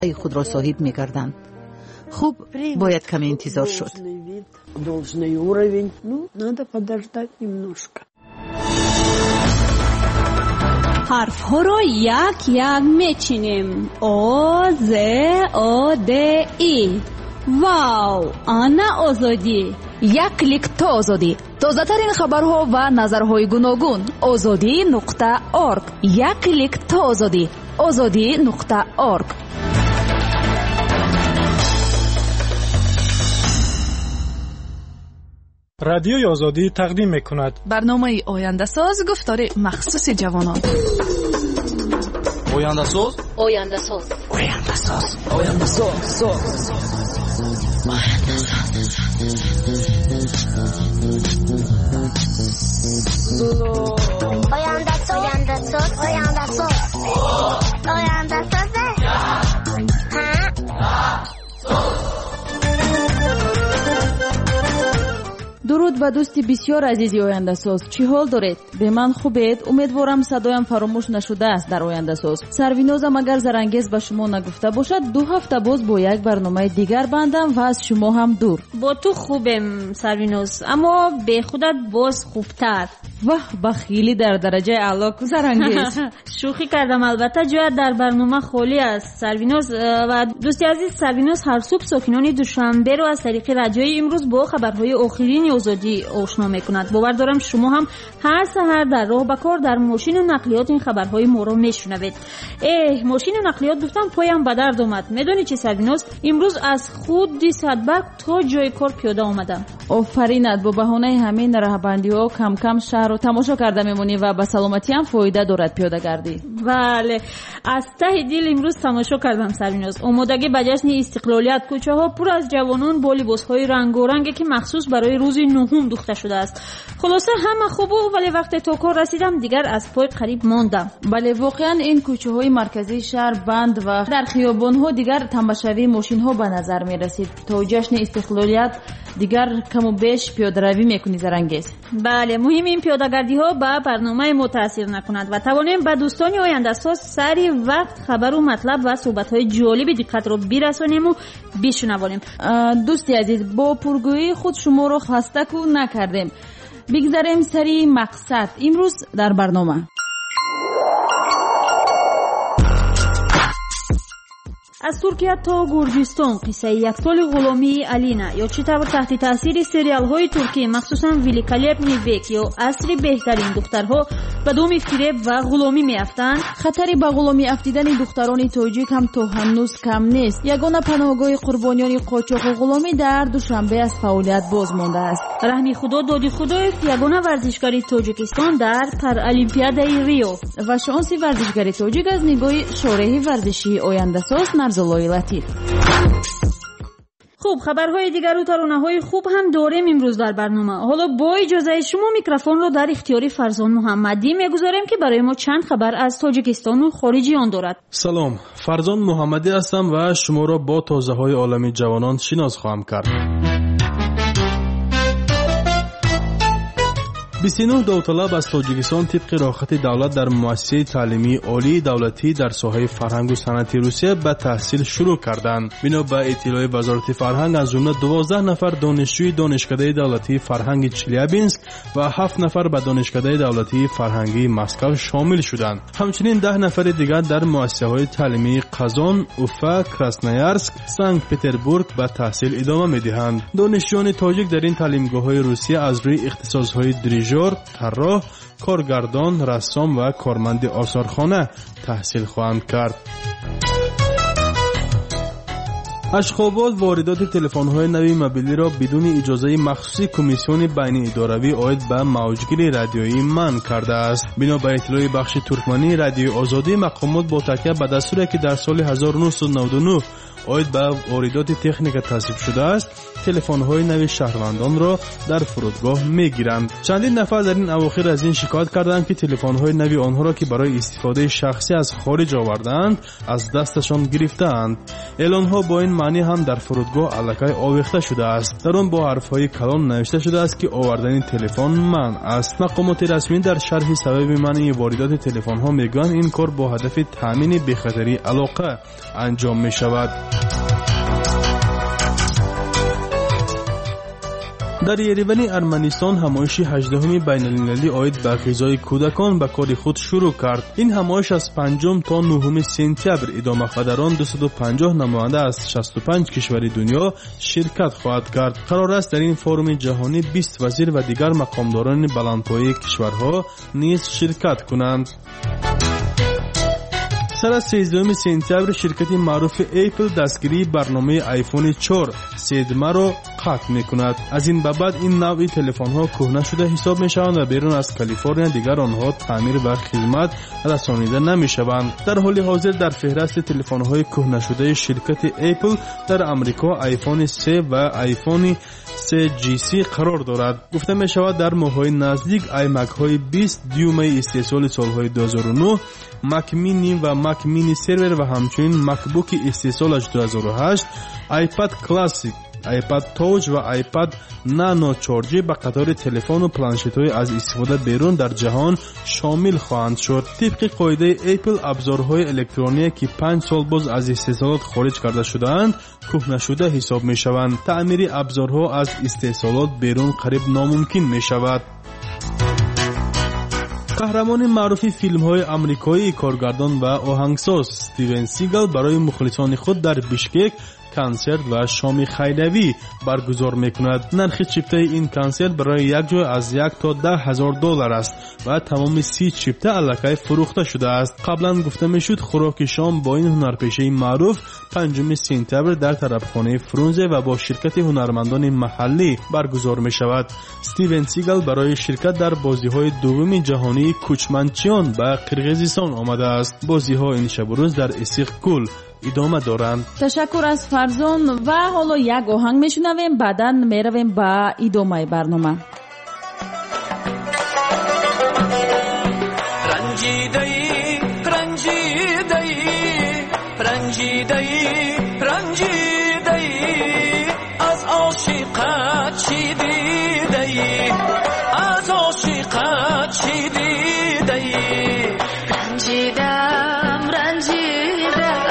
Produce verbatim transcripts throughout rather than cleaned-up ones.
خود را صاحب می‌کردند. خوب باید کمی انتظار شد. حرف ها را یک یک میچینیم. او ز او د ای. واو، آنا آزادی. یک کلیک تا آزادی. تازه ترین خبرها و نظرهای گوناگون. آزادی نقطه اورگ. یک کلیک تا آزادی. آزادی نقطه اورگ. رادیوی آزادی تقدیم میکند برنامه آینده ساز، گفتار مخصوص جوانان. آینده ساز آینده ساز آینده ساز آینده ساز آینده ساز آینده ساز آینده ساز آینده ساز درود به دوستی بسیار عزیزی آینده ساز، چی حال دارید؟ به من خوبید؟ امیدوارم صدایم فراموش نشده است. در آینده ساز سروینازم اگر زرانگیز به شما نگفته باشد، دو هفته باز با یک برنامه دیگر بندم و از شما هم دور. با تو خوبم سرویناز، اما به خودت باز خوبتر. واه، بخیلی در درجه اعلی زرانگیز. شوخی کردم، البته جای در برنامه خالی است سرویناز. و دوستی عزیز، سرویناز هر صبح ساکنان دوشنبه رو از طریق رادیوی امروز با خبرهای آخرین آزادی آشنا میکند. باور دارم شما هم هر سحر در راه به کار در ماشین و نقلیات این خبرهای ما رو میشنوید. اه ماشین و نقلیات گفتم پایم به درد اومد. میدونی چی سرویناز؟ امروز از خود صدبرگ تا جای کار پیاده آمدم. آفرینت، با بهانه همین راهبندی ها کم کم شهر رو تماشا کرده میمونی و به سلامتی هم فایده دارد پیاده گردی. بله، از ته دل امروز تماشا کردم سرویناز. آمادگی به جشن استقلالیت، کوچه ها پر از جوانان با لباس های رنگارنگی که مخصوص برای روز نهم دوخته شده است. خلاصه همه خوبه، ولی وقتی تا کار رسیدم دیگر از پای قریب ماندم. بله، واقعا این کوچه های مرکزی شهر بند و در خیابان ها دیگر تماشاوی ماشین ها به نظر می رسید. تا جشن استقلالیت دیگر کم و بیش پیاده روی میکنی زرانگیز. بله، مهم این پیاده‌گردی ها به برنامه ما تاثیر نکند و توانیم به دوستان آینده ساز سری وقت خبر و مطلب و صحبت های جالب دقت رو برسانیم و بشنویم. دوستی عزیز، با پرگویی خود شما رو خسته کو نکردیم. بگذاریم سری مقصد امروز در برنامه. از ترکیه تا گرجستان قصه یکتال غلامی الینا یا چطور تحت تاثیر سریال های ترکی مخصوصا ولیکالیپنی بیک یا عصر بهترین دخترها به دام فریب و غلامی میافتند. خطری به غلامی افتیدن دختران تاجیک هم تا هنوز کم نیست. یگانه پناهگاه قربانیان قاچاق و غلامی در دوشنبه از فعالیت باز مانده است. رحمی خدا دادی خدایف، یگانه ورزشکاری تاجیکستان در پارالمپیادای ریو و شانسی ورزشکاری تاجیک از نگاه شورای ورزشی آینده ساز نرزالای لطیف. خوب، خبرهای دیگر و ترانه‌های خوب هم داریم امروز در برنامه. حالا با اجازه شما میکروفون رو در اختیار فرزان محمدی میگذاریم که برای ما چند خبر از تاجیکستان و خارجی آن دارد. سلام، فرزان محمدی هستم و شما را با تازه‌های عالمی جوانان شناس خواهم کرد. بیست و نه داوطلب از تاجیکستان طبق راهخط دولت در مؤسسه تعلیمی عالی دولتی در ساحه فرهنگ و صنعت روسیه به تحصیل شروع کردند. بنا به اطلاع وزارت فرهنگ از جمله دوازده نفر دانشجوی دانشکده دولتی فرهنگ چلیابینسک و هفت نفر به دانشکده دولتی فرهنگی مسکو شامل شدند. همچنین ده نفر دیگر در مؤسسه‌های تعلیمی قزان، اوفا، کراسنویارسک، سنت پتربورگ به تحصیل ادامه می‌دهند. دانشجویان تاجیک در این تعلیمگاه‌های روسیه از روی اختصاص‌های دریژور، طراح، کارگردان، رسام و کارمند آثارخانه تحصیل خواهند کرد. اشخاباد واردات تلفن‌های نوی موبیلی را بدون اجازه مخصوص کمیسیون بین اداروی عاید به موجگیری رادیویی منع کرده است. بنا به اطلاع بخش ترکمنی رادیو آزادی، مقامات با تکیه به دستوری که در سال هزار و نهصد و نود و نه оид ба واردات تکنیک تصویب شده است تلفن‌های نوی شهروندان را در فرودگاه می‌گیرند. چندین نفر در این اواخر از این شکایت کردند که تلفن‌های نوی آنها را که برای استفاده شخصی از خارج آوردند از دستشان گرفتند. اعلان‌ها با این معنی هم در فرودگاه الکی آویخته شده است. در آن با حرف‌های کلان نوشته شده است که آوردن تلفن منع است. مقامات رسمی در شرح سبب منع واردات تلفن‌ها میگویند این کار با هدف تامین بی‌خطری علاقه انجام می‌شود. در یریون ارمنستان همایش هجدهمین بین‌المللی عاید به غذای کودکان به کار خود شروع کرد. این همایش از پنجم تا نهم سپتامبر ادامه خواهد. در آن دویست و پنجاه نماینده از شصت و پنج کشور دنیا شرکت خواهد کرد. قرار است در این فورم جهانی بیست وزیر و دیگر مقامداران بلندپایه کشورها نیز شرکت کنند. سر از سیزدهم سپتامبر شرکت معروف اپل دستگیری برنامه آیفون چهار سیدمه را قطع میکند. از این به بعد این نوع تلفن ها کهنه شده حساب می شوند و بیرون از کالیفرنیا دیگر آنها تعمیر و خدمت رسانیده نمی شوند. در حال حاضر در فهرست تلفن های کهنه شده شرکت اپل در امریکا آیفون سه و آیفون سه جی سی قرار دارد. گفته می شود در ماه‌های نزدیک آیمک های بیست دیومه استحصال سالهای دو هزار و نه، مک مینی و مک مینی سرور و همچنین مکبوک استحصالش دو هزار و هشت، آیپد کلاسیک، آیپد تاچ و آیپد نانو چارجی به قطار تلفن و پلانشت‌های از استفاده بیرون در جهان شامل خواهند شد. طبق قاعده اپل ابزارهای الکترونیکی که پنج سال باز از استحصالات خارج کرده شده‌اند کهنه شده حساب می‌شوند. تعمیر ابزارها از استحصالات بیرون قریب ناممکن می‌شود. قهرمان معروف فیلم‌های آمریکایی کارگردان و آهنگساز استیون سیگل برای مخلصان خود در بیشکک کنسرت و شام خیریوی برگزار میکند. نرخ چیپته این کنسرت برای یک جای از یک تا ده هزار دلار است و تمام سی چیپته الکی فروخته شده است. قبلا گفته میشد خوراک شام با این هنرپیشه معروف پنجم سپتامبر در طرفخانه فرونزه و با شرکت هنرمندان محلی برگزار می شود. استیون سیگل برای شرکت در بازی‌های دوم جهانی کوچمنچیان به قرقیزستان آمده است. بازی‌ها این شب و روز در اسیقکول ادامه دارند. تشکر از فرزان و حالا یک آهنگ میشنویم بعداً میرویم به ادامه برنامه. رنجیده‌ای رنجیده‌ای رنجیده‌ای رنجیده‌ای از عاشقت چی دیده‌ای از عاشقت چی دیده‌ای رنجیدم رنجیدم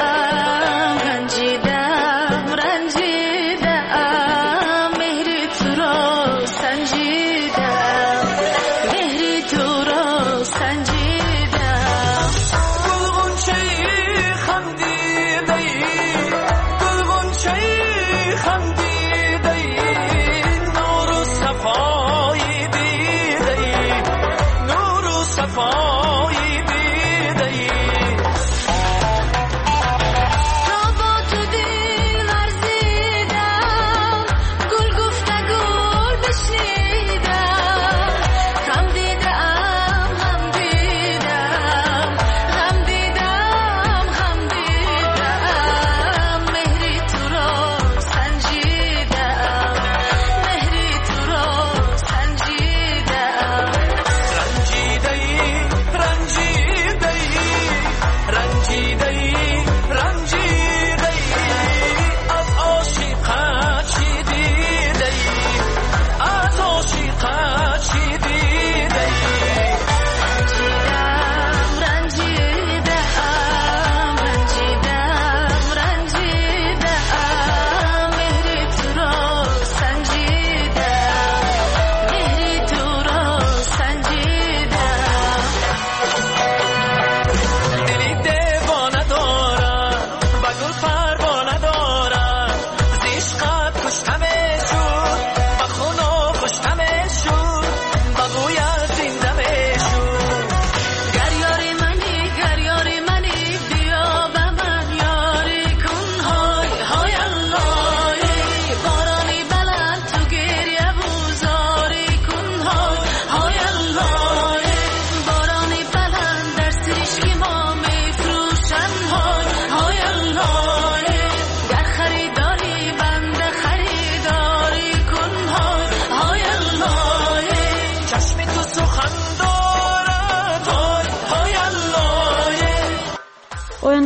رنجیدم رنجیدم مهری تو را سنجیدم مهری تو را سنجیدم گلغنچه‌ای خندیده‌ای گلغنچه‌ای خندیده‌ای نور و صفای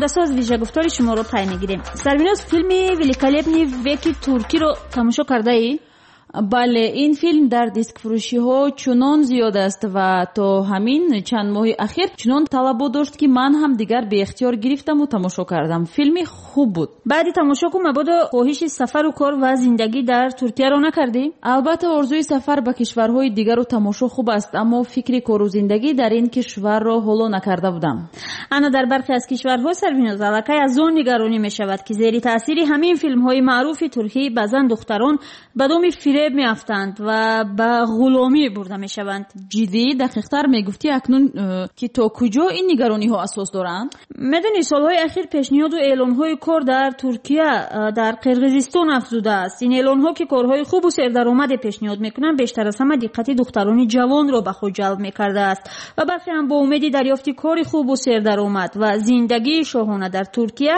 ояндасоз вижагуфтори шуморо пай мегирем. Сарвиноз, филми великолепни веки туркиро тамошо кардаӣ? бале, ин филм дар дискфурӯшиҳо чунон зиёд аст ва то ҳамин чанд моҳи ахир чунон талабо дошт ки ман ҳам дигар беихтиёр гирифтаму тамошо кардам. филми хуб буд. баъди тамошо ку мабодо хоҳиши сафару кор ва зиндагӣ дар Туркияро накардӣ? албатта орзуи сафар ба кишварҳои дигару тамошо хуб аст, аммо фикри кору зиндагӣ дар ин кишварро ҳоло накарда будам. ана дар бархе аз кишварҳо Сарвиноз аллакай аз он нигаронӣ мешавад ки зери таъсири ҳамин филмҳои маъруфи туркӣ баъзан духтарон ба доми фиреб меафтанд ва ба ғуломӣ бурда мешаванд. ҷиддӣ дақиқтар мегуфтӣ акнун ки то куҷо ин нигарониҳо асос доранд? медонӣ, солҳои ахир пешниҳоду эълонҳои кор дар Туркия дар Қирғизистон афзудааст. ин эълонҳо ки корҳои хубу сердаромаде пешниҳод мекунанд, бештар аз ҳама диққати духтарони ҷавонро ба худ ҷалб мекардааст ва бархе ҳам бо умеди дарёфти кори хубу сердаромад ва зиндагии шоҳона дар Туркия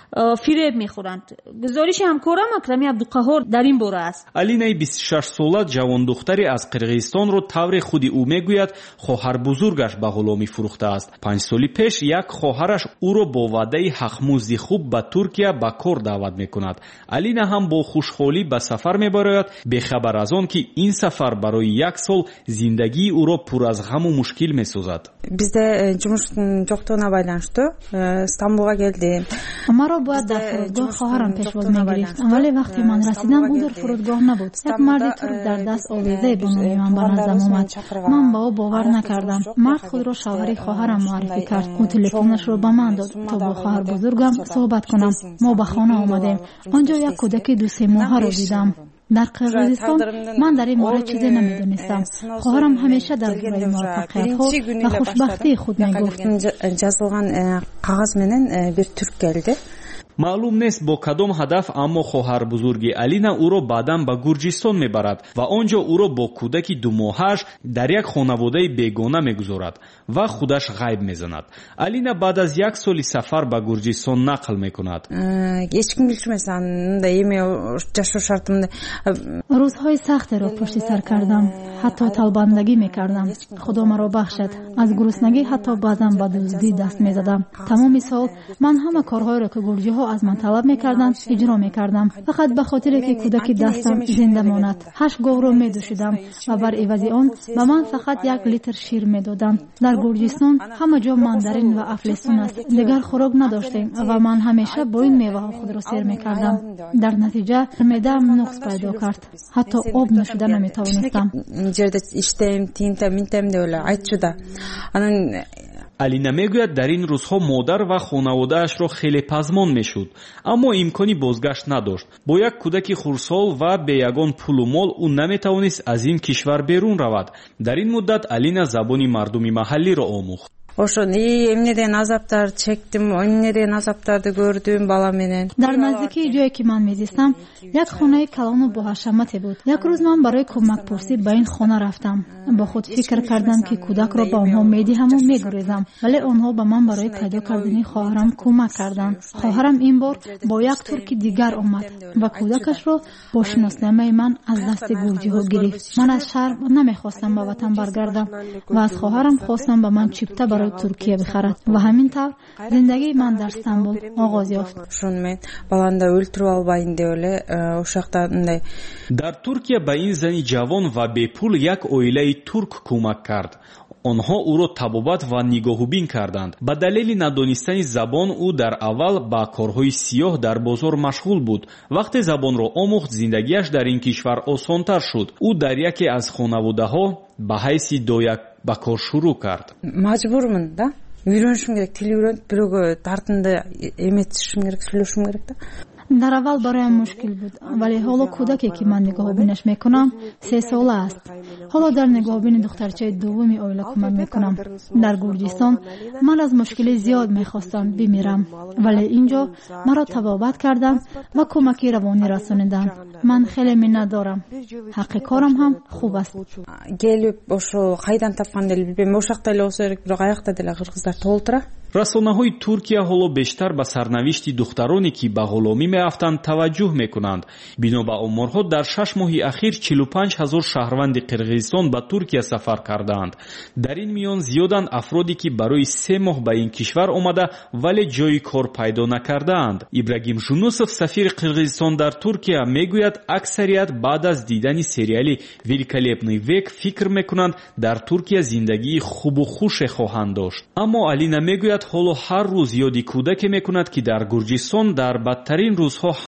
фиреб мехӯранд. гузориши ҳамкорам Акрами Абдуқаҳҳор дар ин бора аст. алинаи бисту шаш сола ҷавондухтаре аз Қирғизистонро таври худи ӯ мегӯяд хоҳарбузургаш ба ғуломӣ фурӯхтааст. панҷ соли пеш як хоҳараш ӯро бо ваъдаи ҳақмузди хуб ба Туркия ба кор даъват мекунад. алина ҳам бо хушҳолӣ ба сафар мебарояд, бехабар аз он ки ин сафар барои як сол зиндагии ӯро пур аз ғаму мушкил месозад. бизде жумуш жоқтугуна байланыштуу Стамбулга келдим. маро бояд дар фурудгоҳ хоҳарам пешвоз мегирифт, вале вақте ман расидам ӯ дар фурудгоҳ набуд. як марди турк дар даст овезае бо номи ман ба наздам омад. ман ба ӯ бовар накардам. мард худро шавҳари хоҳарам муаррифӣ кард. ӯ телефонашро ба ман дод то бо хоҳарбузургам суҳбат кунам. мо ба хона омадем. онҷо як кӯдаки ду се моҳаро дидам. дар Қирғизистон ман дар ин бора чизе намедонистам. хоҳарам ҳамеша дар бораи муваффақиятҳо ва хушбахтии худ мегуфт. жазылган қағаз менен бир турк келди. маълум нест бо кадом ҳадаф, аммо хоҳарбузурги Алина ӯро баъдан ба Гурҷистон мебарад ва онҷо ӯро бо кӯдаки думоҳааш дар як хонаводаи бегона мегузорад ва худаш ғайб мезанад. Алина баъд аз як соли сафар ба Гурҷистон нақл мекунад. ҳеч ким билмесам, мындай эме жашоо шартымды. рӯзҳои сахтеро пушти сар кардам. ҳатто талбандагӣ мекардам. худо маро бахшад. аз гуруснагӣ ҳатто баъзан ба дуздӣ даст мезадам. тамоми сол ман ҳама корҳоеро ки гурҷиҳо аз ман талаб мекарданд иҷро мекардам, фақат ба хотире ки кӯдаки дастам зинда монад. ҳашт говро медӯшидам ва бар эвази он ба ман фақат як литр шир медоданд. дар Гурҷистон ҳама ҷо мандарин ва афлесун аст. дигар хӯрок надоштем ва ман ҳамеша бо ин меваҳо худро сер мекардам. дар натиҷа меъдаам нуқс пайдо кард. ҳатто об нӯшида наметавонистам. ҷерда иштем, тинтам, минтам деп эле айтчуда. анан Алина мегӯяд дар ин рӯзҳо модар ва хонаводаашро хеле пазмон мешуд, аммо имкони бозгашт надошт. бо як кӯдаки хурдсол ва бе ягон пулу мол ӯ наметавонист аз ин кишвар берун равад. дар ин муддат Алина забони мардуми маҳаллиро омӯхт. ошо эмне деген азаптар чектим, эмне деген азаптарды көрдүм бала менен. дар наздикии ҷое ки ман мезистам як хонаи калону боҳашамате буд. як рӯз ман барои кӯмакпурсӣ ба ин хона рафтам. бо худ фикр кардам ки кӯдакро ба онҳо медиҳаму мегурезам, вале онҳо ба ман барои пайдо кардани хоҳарам кӯмак карданд. хоҳарам ин бор бо як турки дигар омад ва кӯдакашро бо шиносномаи ман аз дасти гурҷиҳо гирифт. ман аз шарм намехостам ба ватан баргардам ва аз хоҳарам хостам ба ман чипта барои Туркия бихарад ва ҳамин тавр зиндагии ман дар Стамбул оғоз ёфт. ошон мен баланда өлтүрүп албайын деп эле ошакта мындай. дар Туркия ба ин зани ҷавон ва бепул як оилаи турк кӯмак кард. онҳо ӯро табобат ва нигоҳубин карданд. ба далели надонистани забон ӯ дар аввал ба корҳои сиёҳ дар бозор машғул буд. вақте забонро омӯхт, зиндагиаш дар ин кишвар осонтар шуд. ӯ дар яке аз хонаводаҳо ба ҳайси дояк ба кор шурӯъ кард. маҷбурмун да, үйрөнүшүм керек, тил үйрөнүп бирөөгө тартымды эметишим керек, сүйлөшүм керек да. дар аввал бароям мушкил буд, вале ҳоло кӯдаке ки ман нигоҳубинаш мекунам се сола аст. ҳоло дар нигоҳубини духтарчаи дуввуми оила кӯмак мекунам. дар Гурҷистон ман аз мушкилӣ зиёд мехостам бимирам, вале ин ҷо маро табобат карданд ва кӯмаки равонӣ расониданд. ман хеле миннат дорам. ҳаққи корам ҳам хуб аст. келип ошо кайдан тапкан деле билбейм, ошакта эле болсо керек, бирок аякта деле кыргыздар толтура. расонаҳои туркия ҳоло бештар ба сарнавишти духтароне ки ба ғуломӣ меафтанд таваҷҷӯҳ мекунанд. бино ба оморҳо дар шаш моҳи ахир чилу панҷ ҳазор шаҳрванди қирғизистон ба туркия сафар кардаанд. дар ин миён зиёданд афроде ки барои се моҳ ба ин кишвар омада вале ҷойи кор пайдо накардаанд. ибрагим жунусов сафири қирғизистон дар туркия мегӯяд аксарият баъд аз дидани сериали великолепный век фикр мекунанд дар туркия зиндагии хубу хуше хоҳанд дошт. аммо алина мегӯяд ҳоло ҳар рӯз ёди кӯдаке мекунад ки дар гурҷистон дар бадтарин рӯзҳо